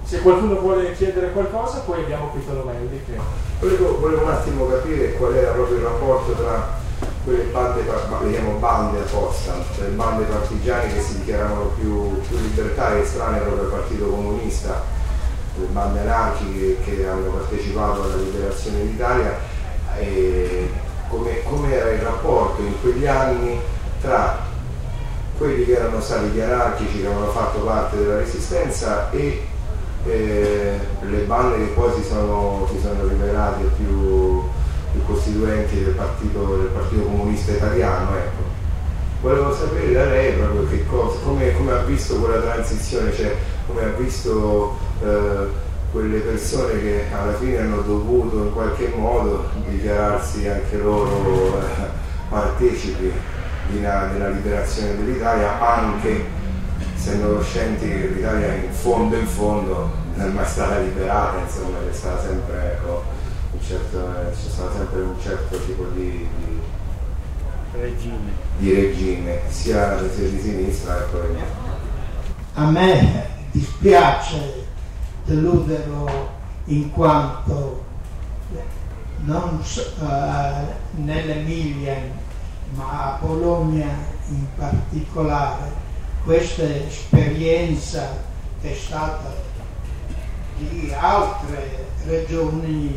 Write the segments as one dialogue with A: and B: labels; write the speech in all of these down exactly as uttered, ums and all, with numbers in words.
A: se qualcuno vuole chiedere qualcosa, poi abbiamo qui Tolomelli che...
B: Volevo, volevo un attimo capire qual era proprio il rapporto tra quelle bande, le chiamo bande apposta, le bande partigiane che si dichiaravano più, più libertarie e strane proprio al Partito Comunista, le bande anarchiche che hanno partecipato alla liberazione d'Italia, e come, come era il rapporto in quegli anni tra quelli che erano stati gli anarchici che avevano fatto parte della resistenza e eh, le bande che poi si sono, si sono rivelate più, più costituenti del partito, del partito Comunista Italiano. Ecco. Volevo sapere da lei proprio che cosa, come, come ha visto quella transizione, cioè come ha visto eh, quelle persone che alla fine hanno dovuto in qualche modo dichiararsi anche loro eh, partecipi della, della liberazione dell'Italia, anche essendo coscienti che l'Italia in fondo in fondo non è mai stata liberata, insomma c'è stata sempre, ecco, un certo, c'è stato sempre un certo tipo di, di,
C: regime.
B: di regime, sia, sia di sinistra che poi.
D: A me dispiace deluderlo in quanto non uh, nell'Emilia ma a Bologna in particolare questa esperienza che è stata di altre regioni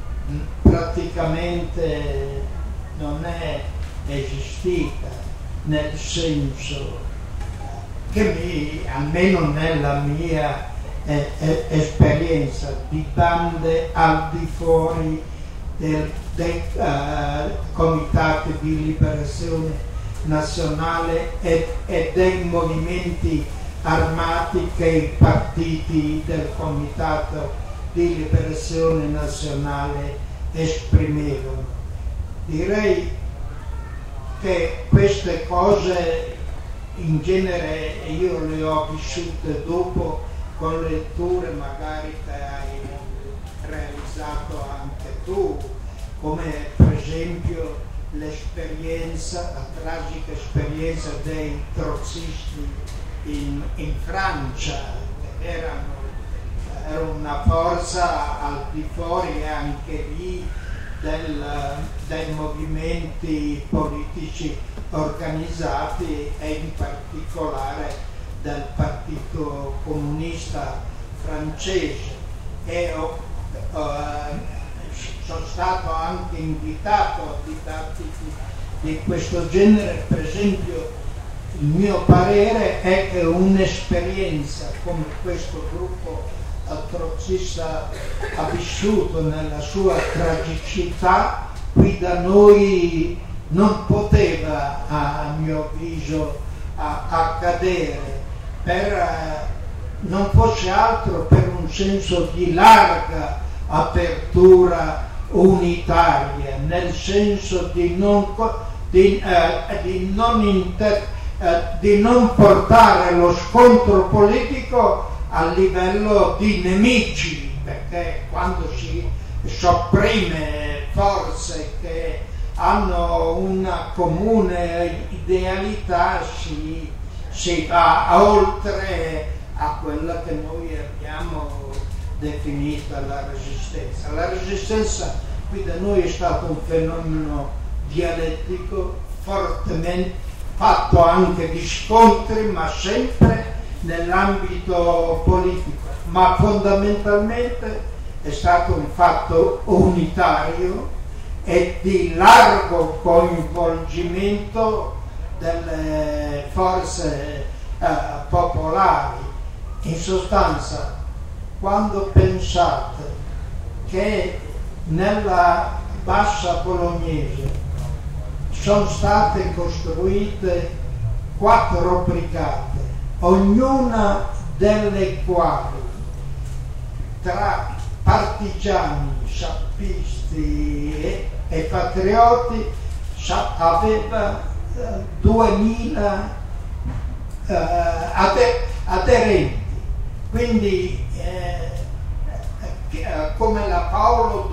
D: praticamente non è esistita, nel senso che mi, almeno nella mia eh, eh, esperienza di bande al di fuori del, dei uh, comitati di liberazione nazionale e, e dei movimenti armati che i partiti del comitato di liberazione nazionale esprimevano. Direi che queste cose in genere io le ho vissute dopo con letture magari che hai realizzato anche tu, come per esempio l'esperienza, la tragica esperienza dei trotskisti in, in Francia, che erano, era una forza al di fuori anche lì del, dei movimenti politici organizzati e in particolare del Partito Comunista francese. E ho, uh, sono stato anche invitato a dibattiti di questo genere. Per esempio, il mio parere è che un'esperienza come questo gruppo trotskista ha vissuto nella sua tragicità qui da noi non poteva, a mio avviso, a, accadere, per, eh, non fosse altro per un senso di larga apertura unitaria, nel senso di non, di, eh, di non, inter, eh, di non portare lo scontro politico a livello di nemici, perché quando si sopprime forze che hanno una comune idealità si, si va oltre a quella che noi abbiamo definita la resistenza. La resistenza qui da noi è stato un fenomeno dialettico fortemente fatto anche di scontri, ma sempre nell'ambito politico, ma fondamentalmente è stato un fatto unitario e di largo coinvolgimento delle forze eh, popolari. In sostanza, quando pensate che nella bassa bolognese sono state costruite quattro brigate, ognuna delle quali tra partigiani, sappisti e, e patrioti aveva eh, duemila eh, ader- aderenti, quindi eh, eh, come la Paolo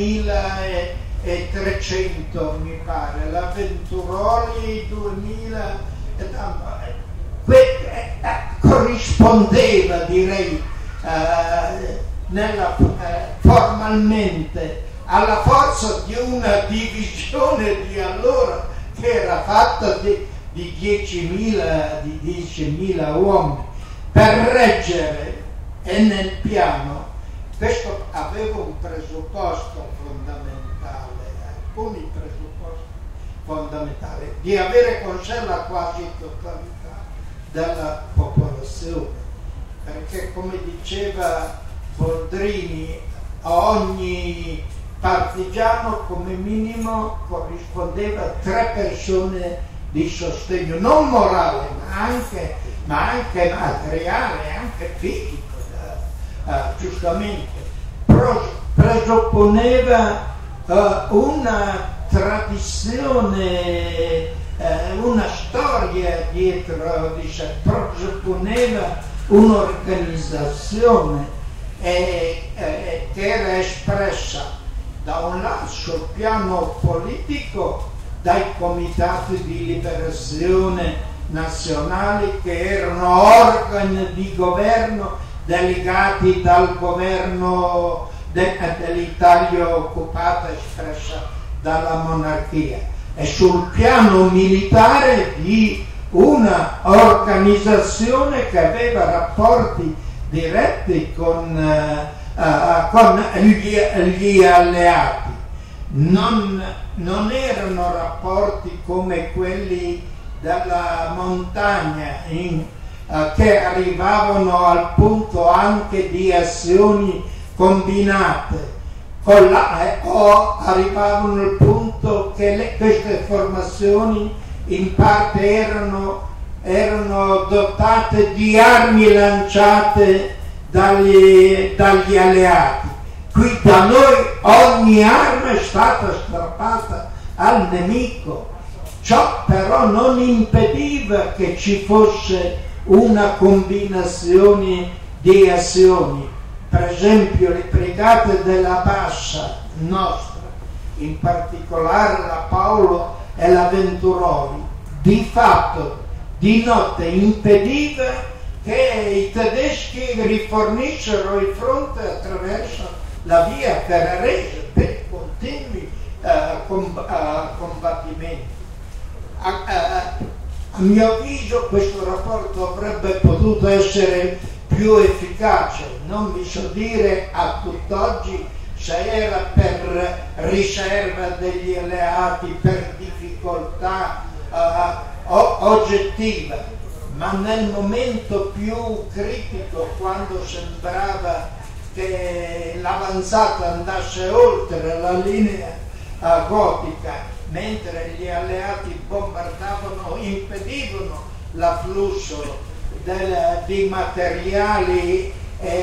D: duemilatrecento mi pare, la Venturoli duemila, eh, que- eh, corrispondeva, direi, eh, nella, eh, formalmente alla forza di una divisione di allora che era fatta di, di diecimila di diecimila uomini per reggere, e nel piano questo aveva un presupposto fondamentale, alcuni presupposti fondamentali, di avere con sé la quasi totalità della popolazione, perché come diceva Boldrini, a ogni partigiano come minimo corrispondeva tre persone di sostegno, non morale, ma anche, ma anche materiale, anche fisico, uh, giustamente. Pro, presupponeva uh, una tradizione, uh, una storia dietro di sé, presupponeva un'organizzazione eh, eh, che era espressa da un lato sul piano politico dai comitati di liberazione nazionali, che erano organi di governo delegati dal governo de- dell'Italia occupata, espressa dalla monarchia, e sul piano militare di una organizzazione che aveva rapporti diretti con uh, Uh, con gli, gli alleati. Non, non erano rapporti come quelli della montagna in, uh, che arrivavano al punto anche di azioni combinate, o, la, eh, o arrivavano al punto che le, queste formazioni in parte erano, erano dotate di armi lanciate Dagli, dagli alleati. Qui da noi ogni arma è stata strappata al nemico. Ciò però non impediva che ci fosse una combinazione di azioni. Per esempio le brigate della Bassa nostra, in particolare la Paolo e la Venturoli, di fatto di notte impediva che i tedeschi rifornissero il fronte attraverso la via ferrarese per continui uh, com- uh, combattimenti. A, a, a mio avviso questo rapporto avrebbe potuto essere più efficace, non vi so dire a tutt'oggi se era per riserva degli alleati, per difficoltà uh, o- oggettiva, ma nel momento più critico, quando sembrava che l'avanzata andasse oltre la linea uh, gotica, mentre gli alleati bombardavano, impedivano l'afflusso del, di materiali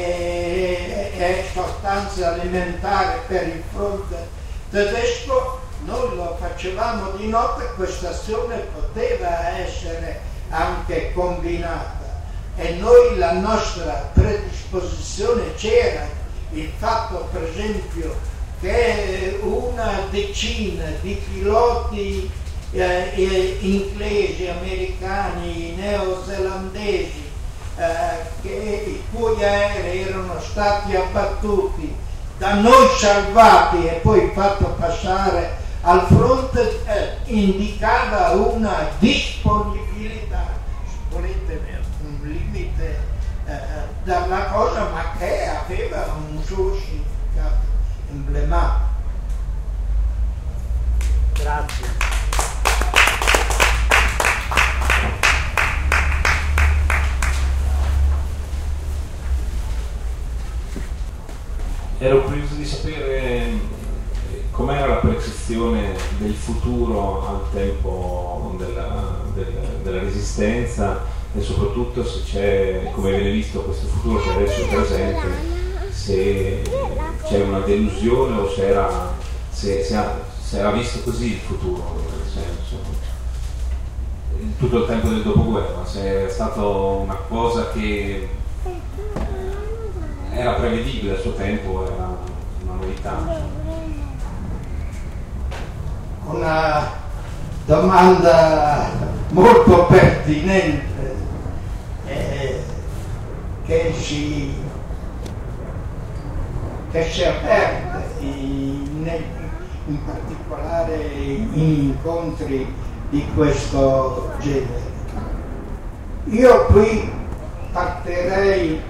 D: e, e sostanze alimentari per il fronte tedesco, noi lo facevamo di notte. Questa azione poteva essere anche combinata, e noi la nostra predisposizione c'era. Il fatto per esempio che una decina di piloti eh, inglesi, americani, neozelandesi eh, che, i cui aerei erano stati abbattuti, da noi salvati e poi fatto passare al fronte, eh, indicava una disponibilità, volete, un limite eh, dalla cosa, ma che aveva un suo significato emblematico.
C: Grazie.
E: Ero curioso di sapere com'era la percezione del futuro al tempo della, della, della Resistenza, e soprattutto se c'è, come viene visto questo futuro che adesso è presente, se c'è una delusione o se era, se, se, se era visto così il futuro, nel senso, tutto il tempo del dopoguerra, se è stata una cosa che era prevedibile al suo tempo, era una novità.
D: Una domanda molto pertinente, eh, che si che si è aperta, in, in particolare in incontri di questo genere. Io qui partirei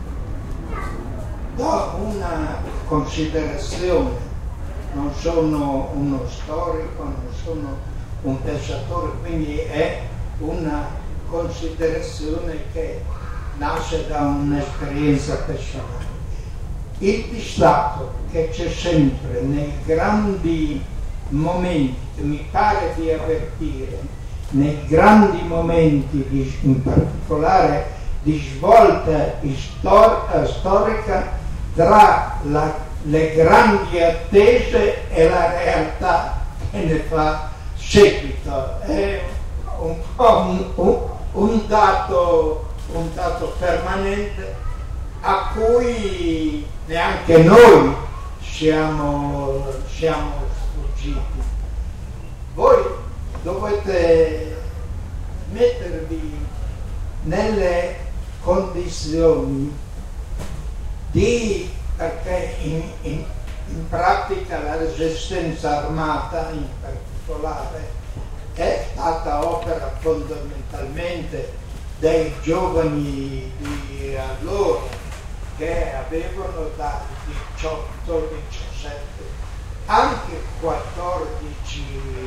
D: da una considerazione, non sono uno storico, non sono un pensatore, quindi è una considerazione che nasce da un'esperienza personale. Il distacco che c'è sempre nei grandi momenti, che mi pare di avvertire, nei grandi momenti, di, in particolare di svolta istor- storica, tra la, le grandi attese e la realtà che ne fa seguito. È un po' un, un, un, dato, un dato permanente a cui neanche noi siamo, siamo sfuggiti. Voi dovete mettervi nelle condizioni di, perché in, in, in pratica la resistenza armata in particolare è stata opera fondamentalmente dei giovani di allora, che avevano da diciotto, diciassette, anche quattordici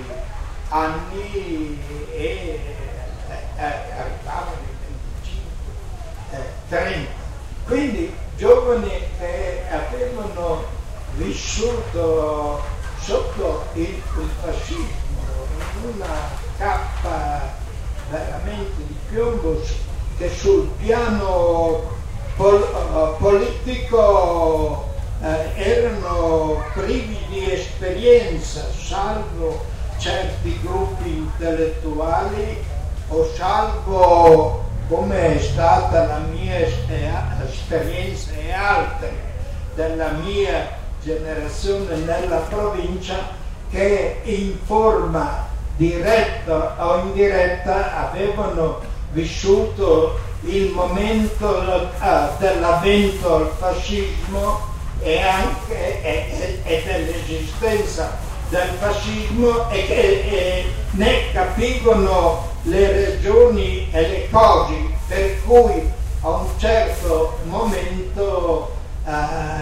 D: anni e eh, arrivavano ai venticinque, eh, trenta. Quindi giovani che avevano vissuto sotto il, il fascismo in una cappa veramente di piombo, che sul piano pol, uh, politico uh, erano privi di esperienza, salvo certi gruppi intellettuali o salvo, come è stata la mia esperienza e altre della mia generazione nella provincia, che in forma diretta o indiretta avevano vissuto il momento uh, dell'avvento al fascismo e anche e, e, e dell'esistenza del fascismo, e che e ne capivano le ragioni e le cose, per cui a un certo momento uh,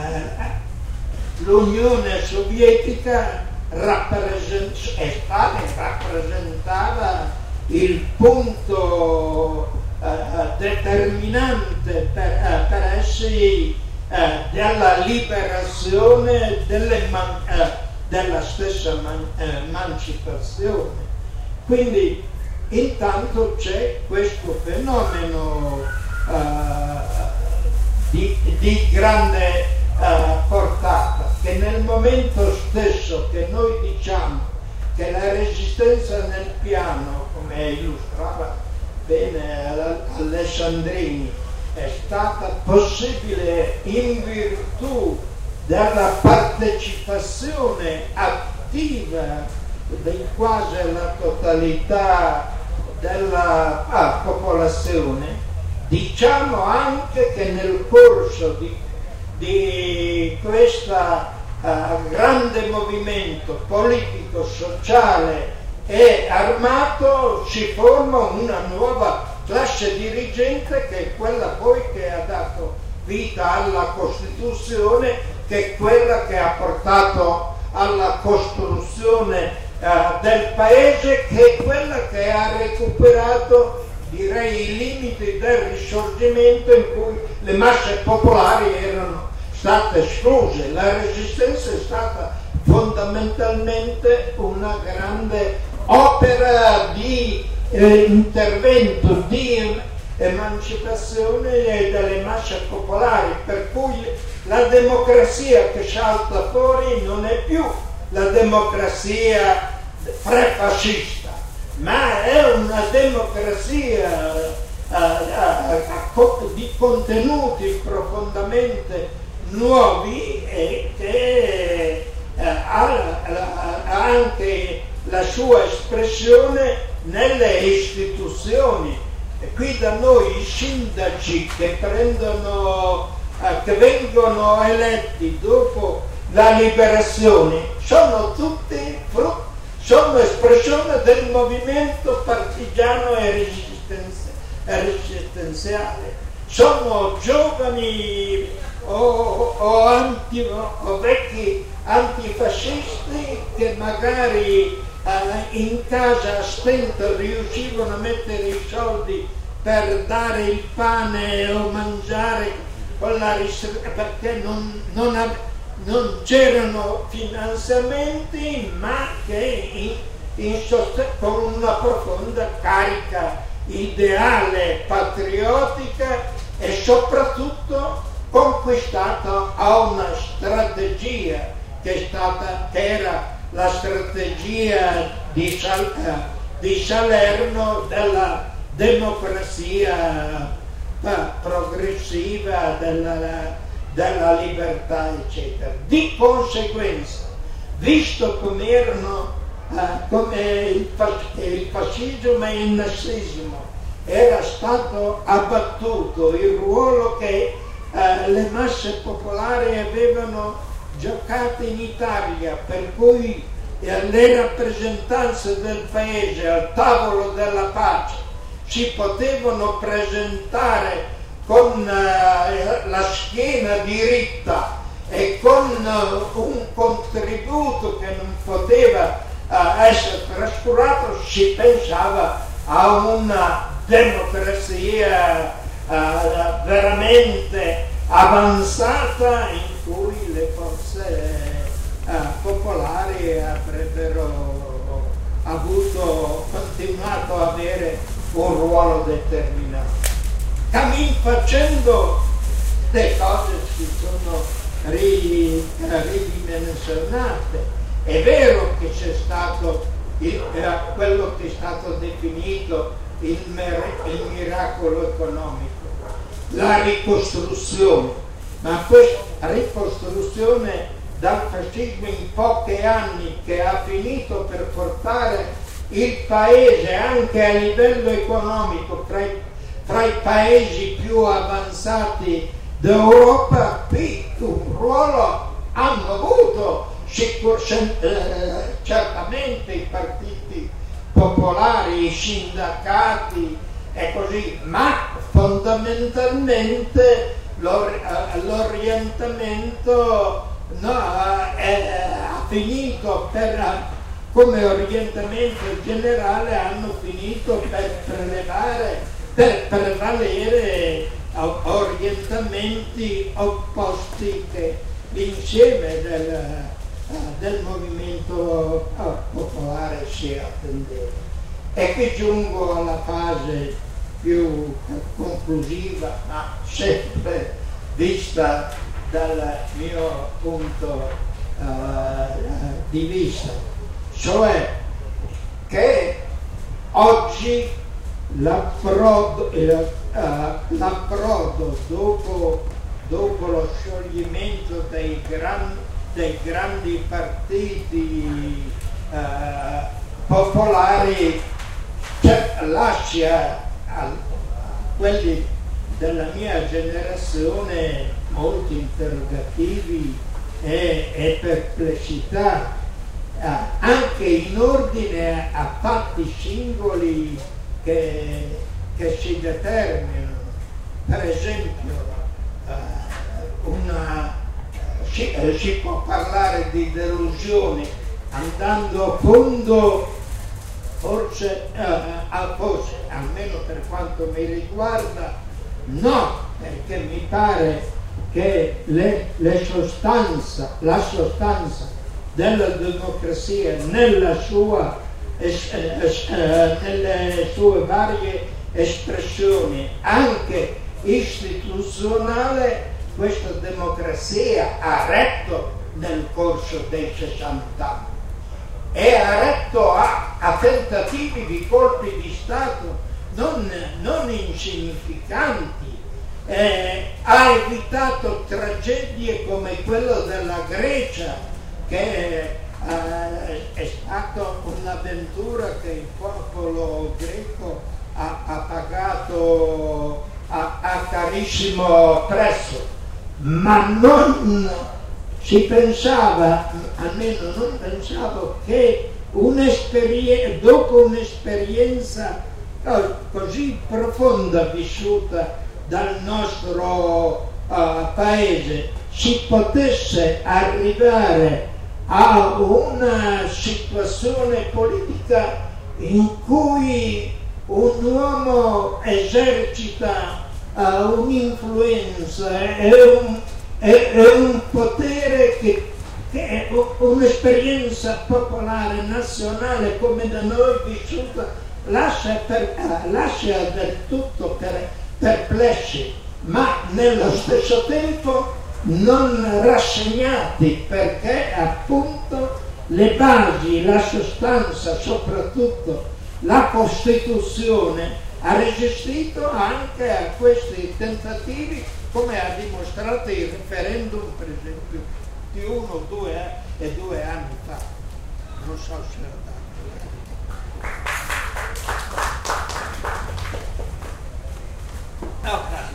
D: l'Unione Sovietica rappresent- e Stalin rappresentava il punto uh, determinante per, uh, per essi uh, della liberazione delle man- uh, della stessa man- emancipazione. Quindi intanto c'è questo fenomeno uh, di, di grande uh, portata, che nel momento stesso che noi diciamo che la resistenza nel piano, come illustrava bene Alessandrini, è stata possibile in virtù della partecipazione attiva di quasi la totalità della ah, popolazione, diciamo anche che nel corso di, di questo uh, grande movimento politico, sociale e armato si forma una nuova classe dirigente, che è quella poi che ha dato vita alla Costituzione, che è quella che ha portato alla costruzione uh, del paese, che è quella che ha recuperato, direi, i limiti del Risorgimento, in cui le masse popolari erano state escluse. La resistenza è stata fondamentalmente una grande opera di eh, intervento, di emancipazione delle masse popolari, per cui la democrazia che salta fuori non è più la democrazia prefascista, ma è una democrazia uh, uh, uh, di contenuti profondamente nuovi, e che uh, ha, ha anche la sua espressione nelle istituzioni. E qui da noi i sindaci che prendono eh, che vengono eletti dopo la liberazione sono tutti frutto, sono espressione del movimento partigiano e, resistenzi- e resistenziale. Sono giovani o, o, anti, o vecchi antifascisti che magari eh, in casa a stento riuscivano a mettere i soldi per dare il pane o mangiare con la ris- perché non, non, av- non c'erano finanziamenti, ma che in, in sost- con una profonda carica ideale, patriottica e soprattutto conquistato a una strategia che è stata che era la strategia di, Sal, di Salerno della democrazia progressiva, della, della libertà, eccetera. Di conseguenza, visto come erano uh, come il, il fascismo e il nazismo era stato abbattuto, il ruolo che uh, le masse popolari avevano giocato in Italia, per cui eh, le rappresentanze del paese al tavolo della pace si potevano presentare con uh, la schiena diritta e con uh, un contributo che non poteva uh, essere trascurato, si pensava a una democrazia uh, veramente avanzata in cui le forze uh, popolari avrebbero avuto, continuato a avere un ruolo determinato. Cammin facendo, le cose si sono ridimensionate. È vero che c'è stato il, eh, quello che è stato definito il, il miracolo economico, la ricostruzione, ma questa ricostruzione dal fascismo in pochi anni, che ha finito per portare il paese anche a livello economico fra i, fra i paesi più avanzati d'Europa, qui un ruolo hanno avuto sicur- eh, certamente i partiti popolari, i sindacati e così, ma fondamentalmente l'or- l'orientamento no, è, ha finito per, come orientamento generale, hanno finito per prelevare, per prevalere orientamenti opposti che l'insieme del, del movimento popolare si attendeva. E qui giungo alla fase più conclusiva, ma sempre vista dal mio punto uh, di vista, cioè che oggi l'approdo, uh, l'approdo dopo, dopo lo scioglimento dei, gran, dei grandi partiti uh, popolari, cioè, lascia a quelli della mia generazione molti interrogativi e, e perplessità, eh, anche in ordine a fatti singoli che, che si determinano. Per esempio, eh, una, si, eh, si può parlare di delusione andando a fondo. Forse, eh, forse, almeno per quanto mi riguarda, no, perché mi pare che le, le sostanza, la sostanza della democrazia nella sua, es, es, eh, nelle sue varie espressioni, anche istituzionale, questa democrazia ha retto nel corso dei sessanta anni. E ha retto a, a tentativi di colpi di Stato non, non insignificanti, eh, ha evitato tragedie come quella della Grecia, che eh, è stata un'avventura che il popolo greco ha, ha pagato a, a carissimo prezzo. ma non si pensava, almeno non pensavo, che un'esperienza, dopo un'esperienza così profonda vissuta dal nostro uh, paese, si potesse arrivare a una situazione politica in cui un uomo esercita uh, un'influenza e un, e, e un potere che, che è un'esperienza popolare nazionale come da noi vissuta, lascia, per, uh, lascia del tutto per, perplessi, ma nello stesso tempo non rassegnati, perché appunto le basi, la sostanza, soprattutto la Costituzione, ha resistito anche a questi tentativi, come ha dimostrato il referendum, per esempio, di uno due e due anni fa. Non so se ho dato. Okay.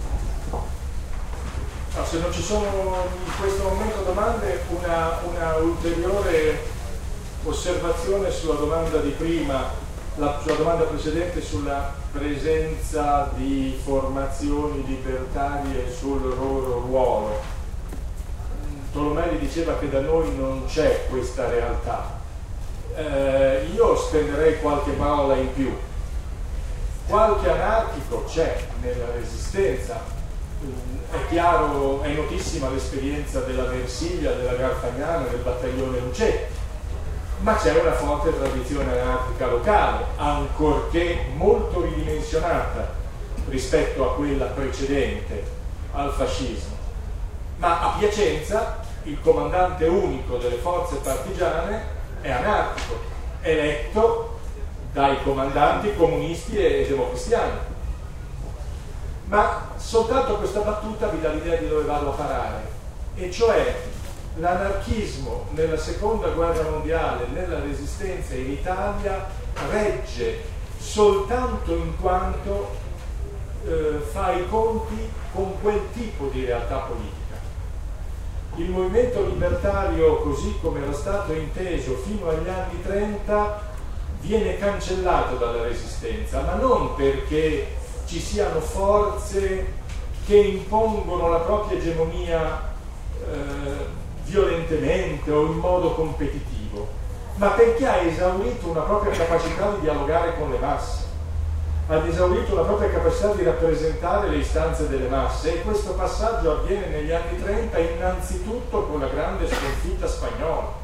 A: No, se non ci sono in questo momento domande, una, una ulteriore osservazione sulla domanda di prima, la, sulla domanda precedente sulla presenza di formazioni libertarie sul loro ruolo. Tolomelli diceva che da noi non c'è questa realtà. Eh, io spenderei qualche parola in più. Qualche anarchico c'è nella resistenza. È chiaro, è notissima l'esperienza della Versilia, della Garfagnana, del battaglione Lucetti, ma c'è una forte tradizione anarchica locale, ancorché molto ridimensionata rispetto a quella precedente al fascismo. Ma a Piacenza il comandante unico delle forze partigiane è anarchico, eletto dai comandanti comunisti e democristiani. Ma soltanto questa battuta vi dà l'idea di dove vado a parare, e cioè l'anarchismo nella seconda guerra mondiale, nella resistenza in Italia, regge soltanto in quanto eh, fa i conti con quel tipo di realtà politica. Il movimento libertario, così come era stato inteso fino agli anni trenta, viene cancellato dalla resistenza, ma non perché ci siano forze che impongono la propria egemonia eh, violentemente o in modo competitivo, ma perché ha esaurito una propria capacità di dialogare con le masse, ha esaurito una propria capacità di rappresentare le istanze delle masse, e questo passaggio avviene negli anni trenta innanzitutto con la grande sconfitta spagnola,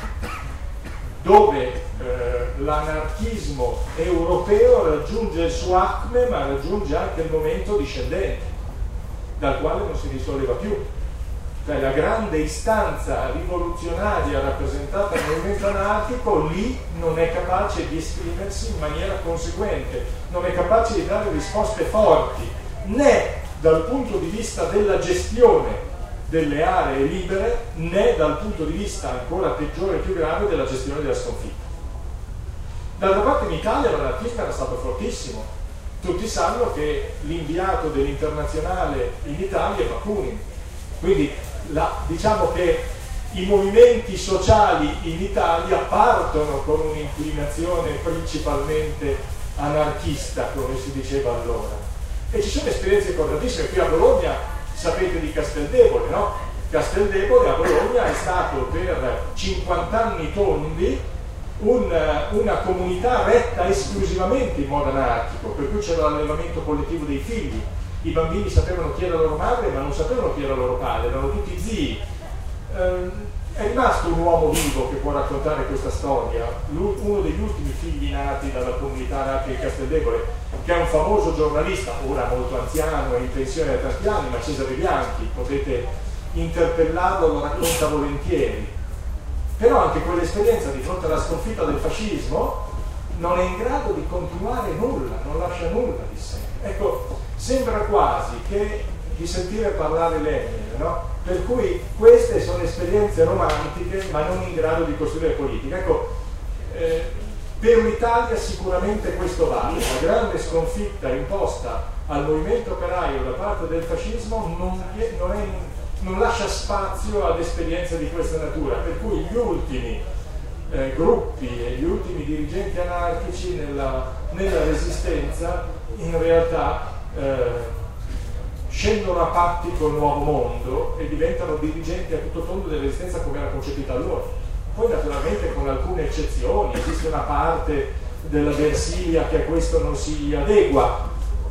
A: dove eh, l'anarchismo europeo raggiunge il suo acme, ma raggiunge anche il momento discendente, dal quale non si risolleva più. Cioè la grande istanza rivoluzionaria rappresentata nel movimento anarchico lì non è capace di esprimersi in maniera conseguente, non è capace di dare risposte forti, né dal punto di vista della gestione delle aree libere, né dal punto di vista ancora peggiore e più grave della gestione della sconfitta. D'altra parte in Italia l'anarchismo era stato fortissimo. Tutti sanno che l'inviato dell'Internazionale in Italia è Bakunin. Quindi la, diciamo che i movimenti sociali in Italia partono con un'inclinazione principalmente anarchista, come si diceva allora. E ci sono esperienze cordatissime. Qui a Bologna sapete di Casteldebole, no? Casteldebole a Bologna è stato per cinquanta anni tondi un, una comunità retta esclusivamente in modo anarchico, per cui c'era l'allevamento collettivo dei figli, i bambini sapevano chi era loro madre ma non sapevano chi era loro padre, erano tutti zii. Eh, è rimasto un uomo vivo che può raccontare questa storia, uno degli ultimi figli nati dalla comunità anarchica di Casteldebole, che è un famoso giornalista, ora molto anziano, è in pensione da tanti anni, ma Cesare Bianchi, potete interpellarlo, lo racconta volentieri. Però anche quell'esperienza di fronte alla sconfitta del fascismo non è in grado di continuare nulla, non lascia nulla di sé. Ecco, sembra quasi che di sentire parlare Lenin, no? Per cui queste sono esperienze romantiche ma non in grado di costruire politica. Ecco, eh, per l'Italia sicuramente questo vale. La grande sconfitta imposta al movimento operaio da parte del fascismo non, non è non lascia spazio ad esperienze di questa natura, per cui gli ultimi eh, gruppi e gli ultimi dirigenti anarchici nella, nella resistenza in realtà eh, scendono a patti col nuovo mondo e diventano dirigenti a tutto tondo della resistenza come era concepita allora. Poi naturalmente con alcune eccezioni, esiste una parte della Versilia che a questo non si adegua,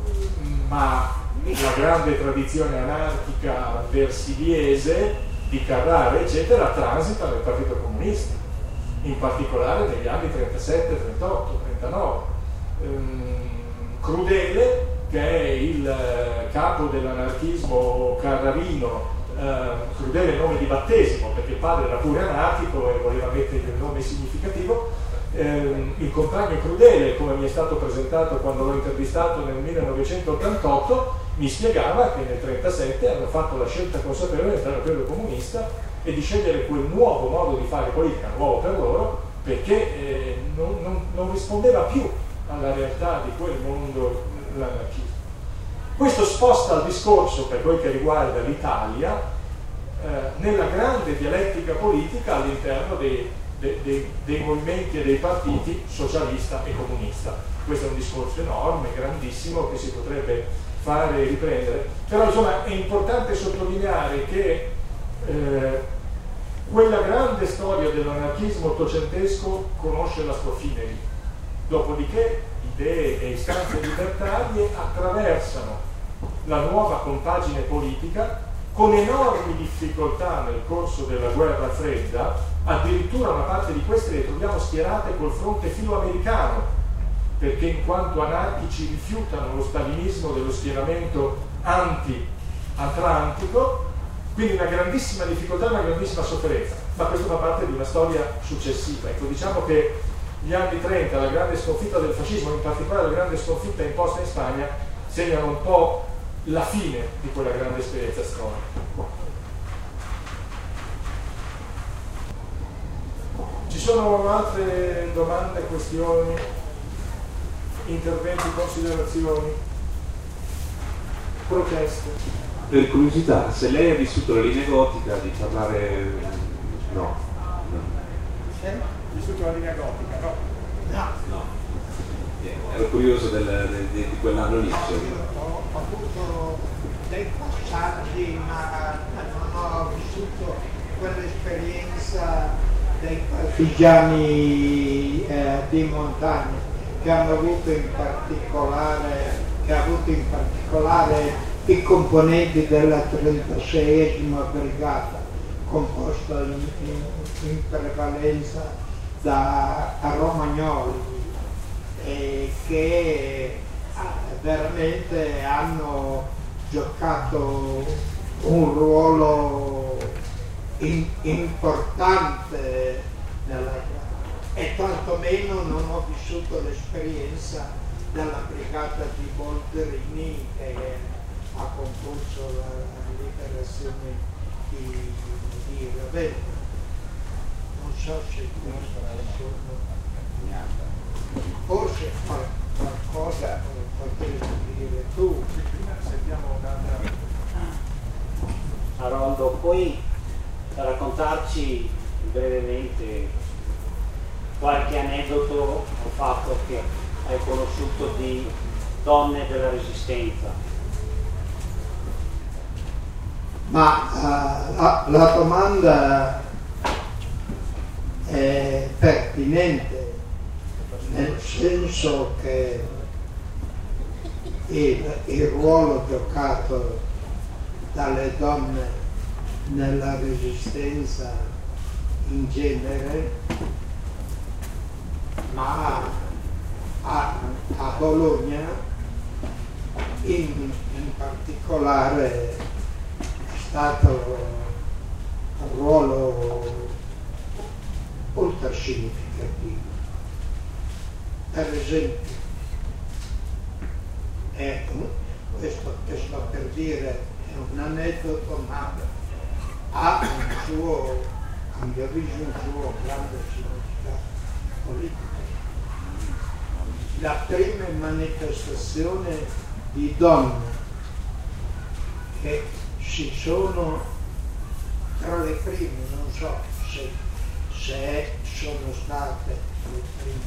A: ma la grande tradizione anarchica versiliese di Carrara eccetera transita nel Partito Comunista, in particolare negli anni trentasette, trentotto, trentanove. Ehm, Crudele, che è il eh, capo dell'anarchismo carrarino, eh, Crudele è il nome di battesimo perché il padre era pure anarchico e voleva mettergli un nome significativo. Eh, il compagno Crudele, come mi è stato presentato quando l'ho intervistato nel millenovecentottantotto, mi spiegava che nel trentasette hanno fatto la scelta consapevole di entrare al Partito Comunista e di scegliere quel nuovo modo di fare politica, nuovo per loro, perché eh, non, non, non rispondeva più alla realtà di quel mondo, l'anarchismo. Questo sposta il discorso, per quel che riguarda l'Italia, eh, nella grande dialettica politica all'interno dei, dei, dei, dei movimenti e dei partiti socialista e comunista. Questo è un discorso enorme, grandissimo, che si potrebbe fare e riprendere, però insomma è importante sottolineare che eh, quella grande storia dell'anarchismo ottocentesco conosce la sua fine lì. Dopodiché idee e istanze libertarie attraversano la nuova compagine politica con enormi difficoltà nel corso della guerra fredda, addirittura una parte di queste le troviamo schierate col fronte filoamericano, perché in quanto anarchici rifiutano lo stalinismo dello schieramento anti-atlantico, quindi una grandissima difficoltà e una grandissima sofferenza, ma questo fa parte di una storia successiva. Ecco, diciamo che gli anni trenta, la grande sconfitta del fascismo, in particolare la grande sconfitta imposta in Spagna, segnano un po' la fine di quella grande esperienza storica. Ci sono altre domande, questioni, interventi, considerazioni, proteste?
E: Per curiosità, se lei ha vissuto la linea gotica, di parlare... no. no.
A: Vissuto la linea gotica, no?
D: No.
E: No. Yeah, ero curioso del, del, di, di quell'anno lì. Cioè.
D: Ho avuto dei passaggi, ma non ho vissuto quell'esperienza dei partigiani eh, di montagna che hanno avuto in particolare, che ha avuto in particolare i componenti della trentaseiesima brigata, composta in, in, in prevalenza da romagnoli, e che veramente hanno giocato un ruolo in, importante nella guerra, e tantomeno non ho vissuto l'esperienza della brigata di Bolderini che ha concluso la, la liberazione di, di Ravenna. Non so se questo forse qualcosa potresti dire tu.
A: Prima sentiamo un'altra.
C: Haroldo, puoi raccontarci brevemente qualche aneddoto o fatto che hai conosciuto di donne della Resistenza?
D: Ma uh, la, la domanda è pertinente, nel senso che il, il ruolo giocato dalle donne nella Resistenza in genere, ma a, a Bologna in, in particolare è stato un ruolo ultra significativo. Per esempio, è, questo che sto per dire è un aneddoto, ma ha un suo, a mio avviso, un suo grande significato politico. La prima manifestazione di donne che si sono prime, non so se, se sono state le prime,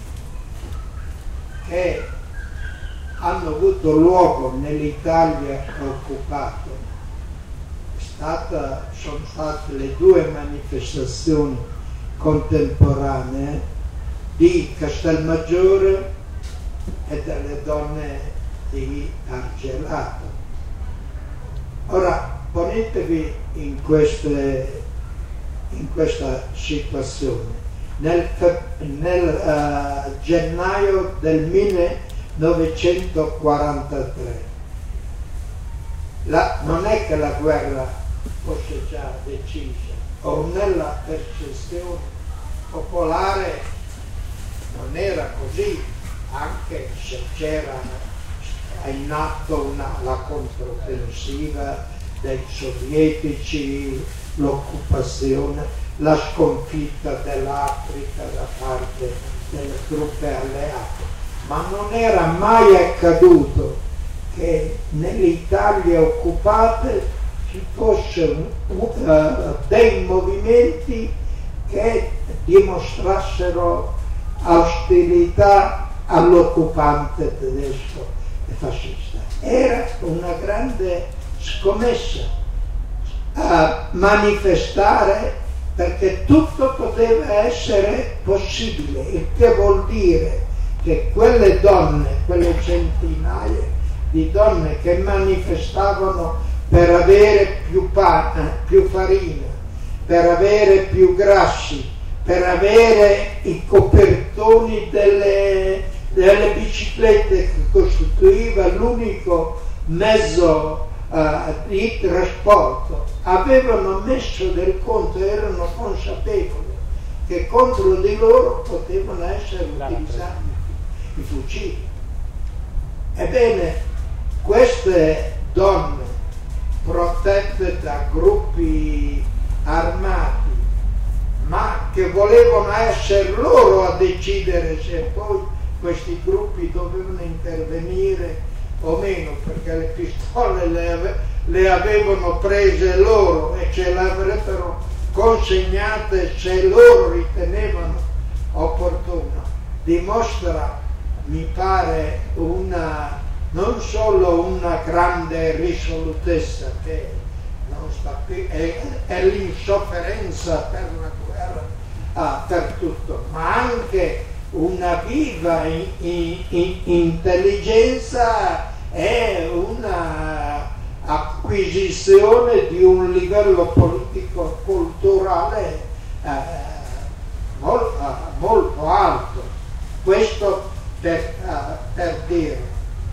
D: che hanno avuto luogo nell'Italia occupata. È stata, sono state le due manifestazioni contemporanee di Castelmaggiore e delle donne di Argelato. Ora ponetevi in, queste, in questa situazione. Nel, nel uh, gennaio del millenovecentoquarantatré la, non è che la guerra fosse già decisa, o nella percezione popolare non era così, anche se c'era in atto una, la controffensiva dei sovietici, l'occupazione, la sconfitta dell'Africa da parte delle truppe alleate, ma non era mai accaduto che nell'Italia occupata ci fossero uh, dei movimenti che dimostrassero ostilità all'occupante tedesco e fascista. Era una grande scommessa a manifestare, perché tutto poteva essere possibile, il che vuol dire che quelle donne, quelle centinaia di donne che manifestavano per avere più pane, più farina, per avere più grassi, per avere i copertoni delle, delle biciclette, che costituiva l'unico mezzo uh, di trasporto, avevano messo del conto, erano consapevoli che contro di loro potevano essere utilizzati i fucili. Ebbene, queste donne protette da gruppi armati, ma che volevano essere loro a decidere se poi questi gruppi dovevano intervenire o meno, perché le pistole le, ave- le avevano prese loro e ce le avrebbero consegnate se loro ritenevano opportuno. Dimostra, mi pare, una non solo una grande risolutezza, che non sta più, è, è l'insofferenza per la guerra, ah, per tutto, ma anche una viva in, in, in intelligenza e una acquisizione di un livello politico-culturale eh, molto, molto alto. Questo per, uh, per dire.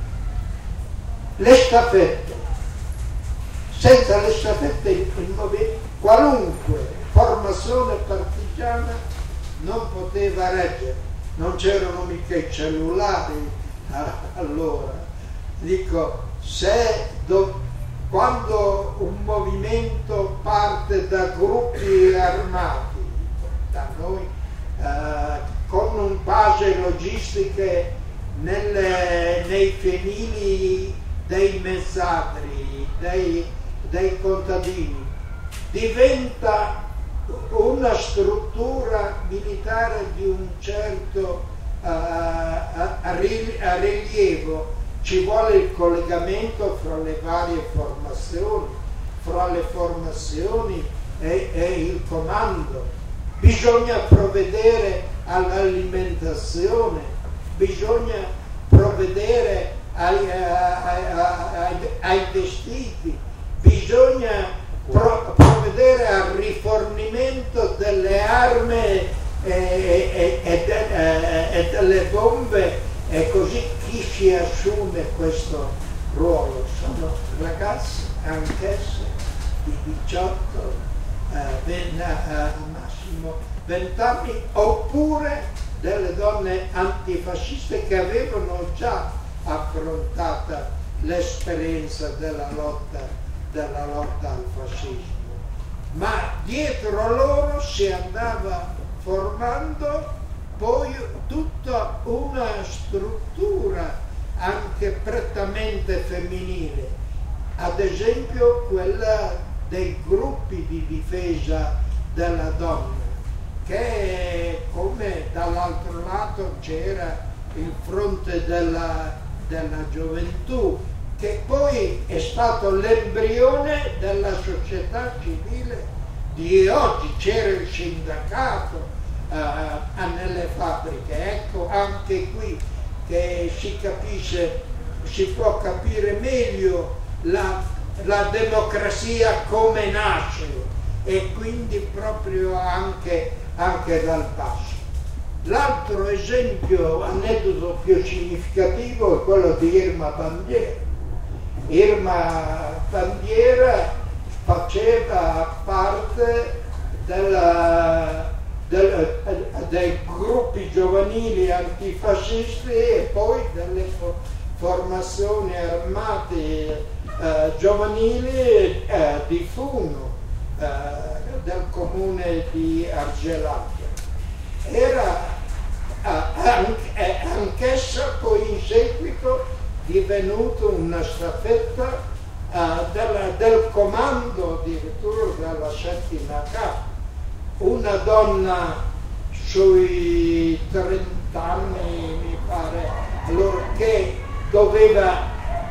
D: Le staffette. Senza le staffette il, il, qualunque formazione partigiana non poteva reggere. Non c'erano mica i cellulari allora. Dico, se do, quando un movimento parte da gruppi armati, da noi, eh, con un base logistiche nelle, nei fienili dei mezzadri, dei, dei contadini, diventa una struttura militare di un certo uh, a, a rilievo. Ci vuole il collegamento fra le varie formazioni, fra le formazioni e, e il comando. Bisogna provvedere all'alimentazione, bisogna provvedere ai, ai, ai, ai vestiti, bisogna pro, provvedere al rifornimento delle armi e, e, e, de, e delle bombe, e così chi si assume questo ruolo? Sono ragazze anch'esse di diciotto, eh, venti, eh, massimo venti anni, oppure delle donne antifasciste che avevano già affrontata l'esperienza della lotta, della lotta al fascismo. Ma dietro loro si andava formando poi tutta una struttura anche prettamente femminile, ad esempio quella dei gruppi di difesa della donna, che come dall'altro lato c'era il fronte della, della gioventù, che poi è stato l'embrione della società civile di oggi. C'era il sindacato uh, nelle fabbriche, ecco anche qui che si capisce, si può capire meglio la, la democrazia come nasce, e quindi proprio anche, anche dal basso. L'altro esempio, aneddoto più significativo, è quello di Irma Bandiera. Irma Bandiera faceva parte della, del, dei gruppi giovanili antifascisti e poi delle formazioni armate eh, giovanili eh, di Funo, eh, del comune di Argelaria. Era eh, anch'essa poi in seguito divenuta una staffetta eh, della, del comando addirittura della settima K, una donna sui trent'anni mi pare, allora, che doveva,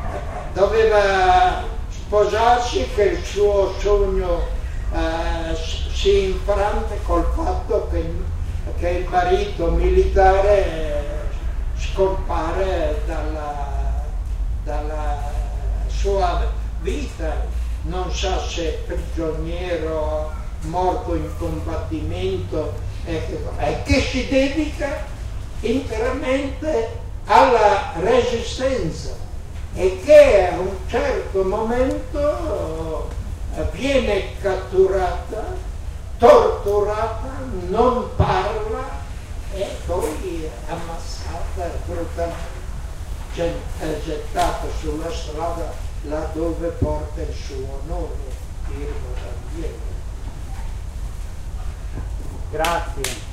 D: doveva sposarsi, che il suo sogno eh, si infrante col fatto che che il marito militare scompare dalla, dalla sua vita, non sa se è prigioniero, morto in combattimento, e che si dedica interamente alla resistenza, e che a un certo momento viene catturata, torturata, non parla e poi ammassata, brutalmente gettata sulla strada là dove porta il suo nome, Irma Bandiera.
C: Grazie.